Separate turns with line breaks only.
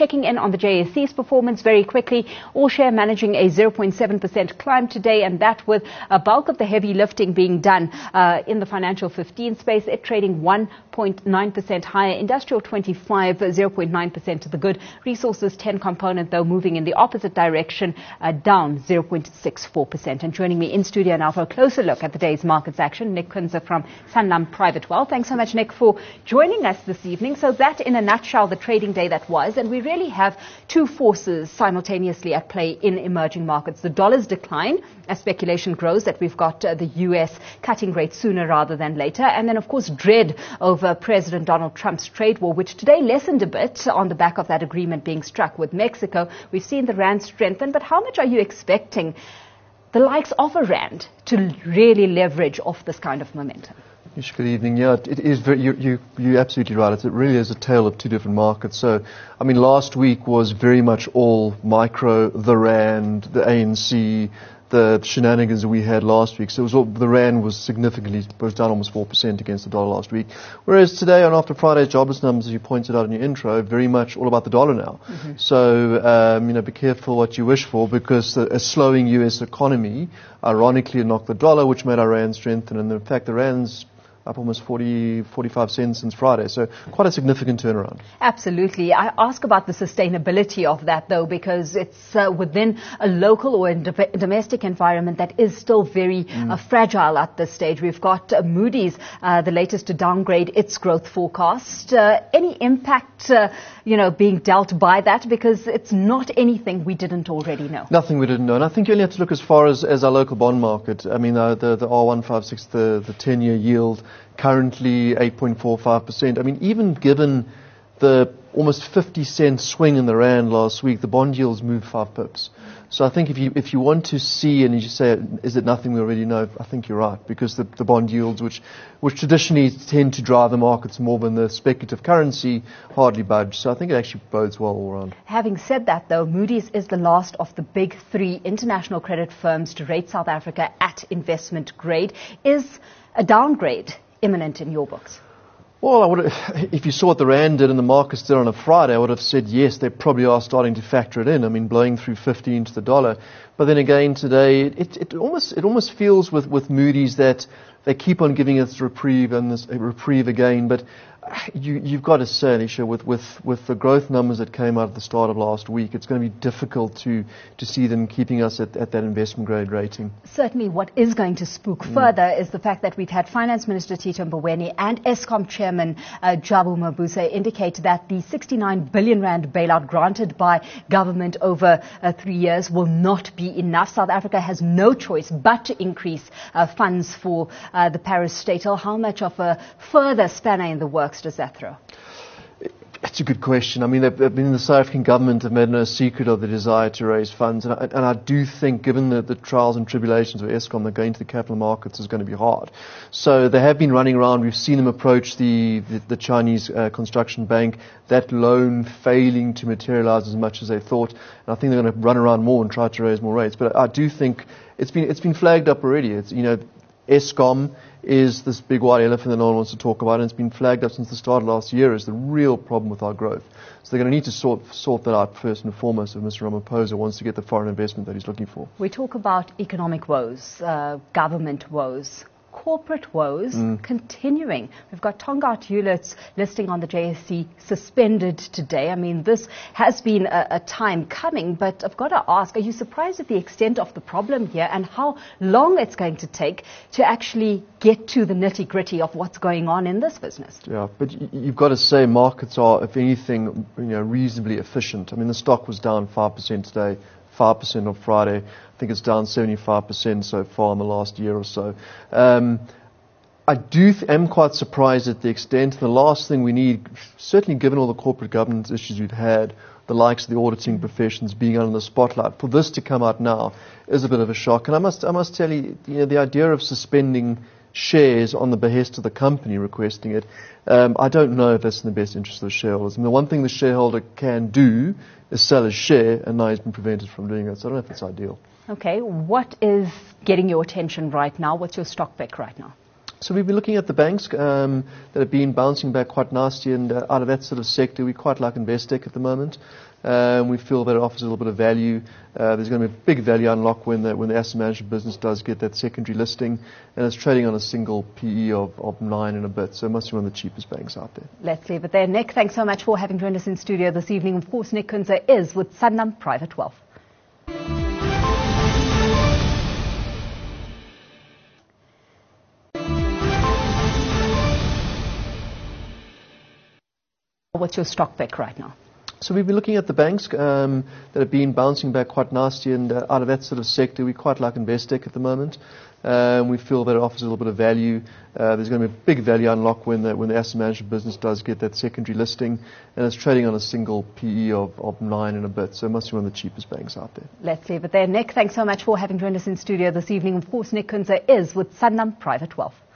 checking in on the JSE's performance very quickly. All share managing a 0.7% climb today, and that with a bulk of the heavy lifting being done in the financial 15 space. It trading 1.9% higher. Industrial 25, 0.9% to the good. Resources 10 component, though, moving in the opposite direction, down 0.64%. And joining me in studio now for a closer look at the day's markets action, Nick Kunze from Sanlam Private Wealth. Thanks so much, Nick, for joining us this evening. So that, in a nutshell, the trading day that was. And we really have two forces simultaneously at play in emerging markets. The dollar's decline as speculation grows that we've got the US cutting rates sooner rather than later. And then, of course, dread over President Donald Trump's trade war, which today lessened a bit on the back of that agreement being struck with Mexico. We've seen the rand strengthen. But how much are you expecting the likes of a rand to really leverage off this kind of momentum?
Good evening. Yeah, it is very, you're absolutely right. It really is a tale of two different markets. So, I mean, last week was very much all micro, the rand, the ANC, the shenanigans that we had last week. So it was all, the rand was down almost 4% against the dollar last week. Whereas today, and after Friday's jobless numbers, as you pointed out in your intro, very much all about the dollar now. Mm-hmm. So, be careful what you wish for, because a slowing US economy ironically knocked the dollar, which made our rand strengthen. And in fact, the rand's up almost 45 cents since Friday. So quite a significant turnaround. Absolutely.
I ask about the sustainability of that, though, because it's within a local or a domestic environment that is still very fragile at this stage. We've got Moody's, the latest to downgrade its growth forecast. Any impact, being dealt by that? Because it's not anything we didn't already know.
Nothing we didn't know. And I think you only have to look as far as our local bond market. I mean, the R156, the 10-year yield, currently 8.45%. I mean, even given the almost 50-cent swing in the rand last week, the bond yields moved 5 pips. So I think if you want to see, and you say, is it nothing we already know? I think you're right, because the bond yields, which traditionally tend to drive the markets more than the speculative currency, hardly budge. So I think it actually bodes well all around.
Having said that, though, Moody's is the last of the big three international credit firms to rate South Africa at investment grade. Is a downgrade imminent in your books?
Well, if you saw what the rand did in the markets did on a Friday, I would have said yes, they probably are starting to factor it in. I mean, blowing through 15 to the dollar. But then again, today, it almost feels with Moody's that they keep on giving us reprieve and this reprieve again. But you've got to say, Alicia, with the growth numbers that came out at the start of last week, it's going to be difficult to see them keeping us at that investment grade rating.
Certainly what is going to spook further is the fact that we've had Finance Minister Tito Mboweni and Eskom Chairman Jabu Mabuse indicate that the 69 billion rand bailout granted by government over 3 years will not be enough. South Africa has no choice but to increase funds for the parastatal. How much of a further spanner in the works does that throw?
It's a good question. I mean, the South African government have made no secret of the desire to raise funds. And I do think, given the trials and tribulations of Eskom, that going to the capital markets is going to be hard. So they have been running around. We've seen them approach the Chinese construction bank, that loan failing to materialize as much as they thought. And I think they're going to run around more and try to raise more rates. But I do think it's been flagged up already. Eskom is this big white elephant that no one wants to talk about, and it's been flagged up since the start of last year as the real problem with our growth. So they're going to need to sort that out first and foremost if Mr. Ramaphosa wants to get the foreign investment that he's looking for.
We talk about economic woes, government woes, corporate woes continuing. We've got Tongaat Hulett listing on the JSE suspended today. I mean, this has been a time coming, but I've got to ask, are you surprised at the extent of the problem here and how long it's going to take to actually get to the nitty-gritty of what's going on in this business?
Yeah, but you've got to say markets are, if anything, reasonably efficient. I mean, the stock was down 5% today, 5% on Friday. I think it's down 75% so far in the last year or so. I am quite surprised at the extent. The last thing we need, certainly given all the corporate governance issues we've had, the likes of the auditing professions being under the spotlight, for this to come out now is a bit of a shock. And I must tell you, the idea of suspending shares on the behest of the company requesting it, I don't know if that's in the best interest of the shareholders. I mean, the one thing the shareholder can do is sell his share, and now he's been prevented from doing that. So I don't know if it's ideal.
Okay, what is getting your attention right now? What's your stock pick right now?
So we've been looking at the banks that have been bouncing back quite nicely, and out of that sort of sector, we quite like Investec at the moment. We feel that it offers a little bit of value. There's going to be a big value unlock when the asset management business does get that secondary listing, and it's trading on a single PE of 9 and a bit, so it must be one of the cheapest banks out there.
Let's leave it there. Nick, thanks so much for having joined us in studio this evening. Of course, Nick Kunze is with Sanlam Private Wealth. What's your stock pick right now?
So we've been looking at the banks that have been bouncing back quite nicely, and out of that sort of sector, we quite like Investec at the moment. We feel that it offers a little bit of value. There's going to be a big value unlock when the asset management business does get that secondary listing, and it's trading on a single PE of 9 and a bit, so it must be one of the cheapest banks out there.
Let's leave it there. Nick, thanks so much for having joined us in studio this evening. Of course, Nick Kunze is with Sanlam Private Wealth.